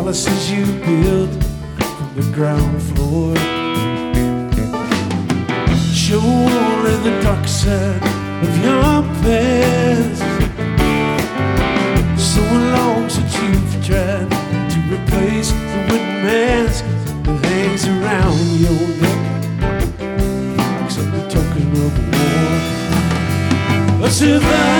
palaces you built from the ground floor. Show only the dark side of your past. So long since you've tried to replace the wooden mask that hangs around your neck, except the token of war. A survivor